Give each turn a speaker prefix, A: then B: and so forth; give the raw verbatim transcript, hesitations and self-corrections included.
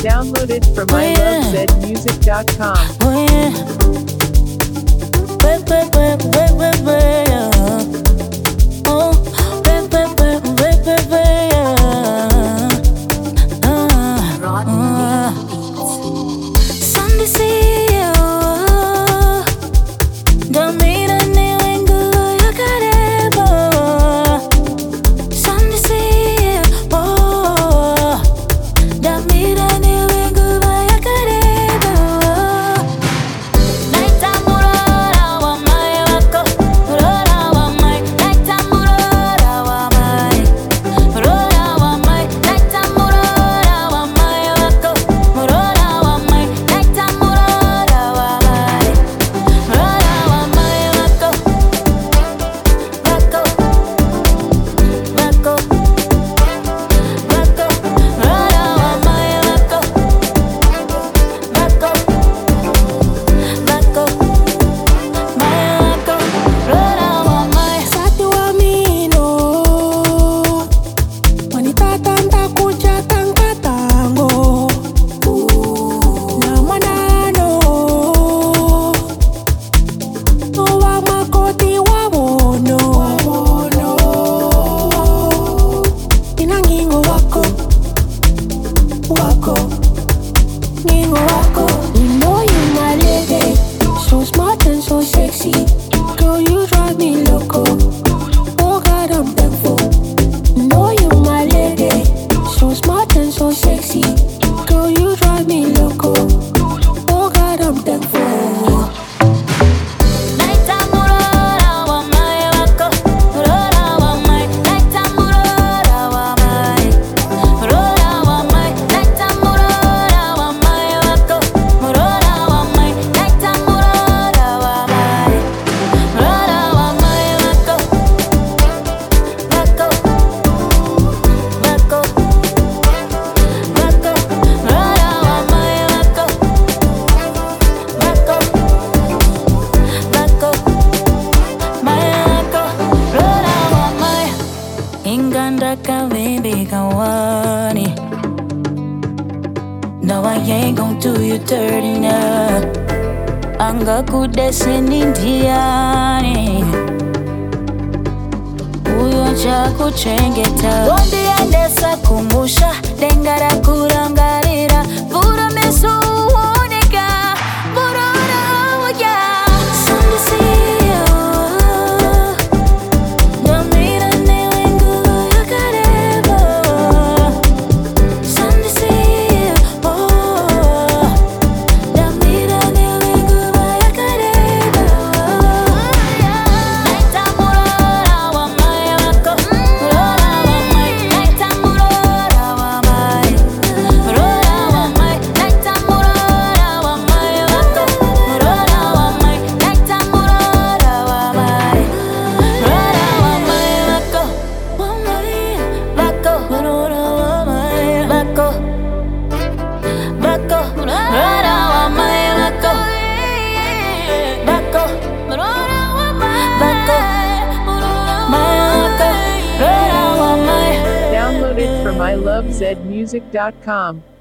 A: Download it from
B: Oh,
A: I
B: yeah.
A: love zed music dot com.
B: Oh yeah. Wait, wait, wait, wait, wait, wait, yeah. Oh, wait, wait, wait, wait, wait, wait, yeah. Ah, ah. Sunday see you. Damira ni wengu ya karibu. Sunday see you. Oh, damira ni wengu ya karibu. Girl, you drive me loco. Oh God, I'm thankful. Know you my lady, so smart and so sexy. Girl, you drive me loco. Oh God, I'm thankful. Inganda kawimbi kawani. No, I ain't gon' do you dirty now. Anga kudese nindiani. Uyo chaku chengeta. Bondi andesa kumusha. Dengara kurangarira. Pura mesu unika. Murara waya. Sunday see you. Damira ni wengu ya karibu. Sunday see you. Oh, damira ni wengu ya karibu. Naita murara wa mai wako. Murara wa mai. Naita murara wa mai. Murara wa mai. Naita murara wa mai wako. Murara wa mai. Naita murara wa mai. Murara wa mai wako. Wa mai wako. Murara wa mai wako. Wako. Murara wa mai wako. Wako. Murara wa mai wako. Mai wako. Murara wa mai.
A: Download it from I love zed music dot com.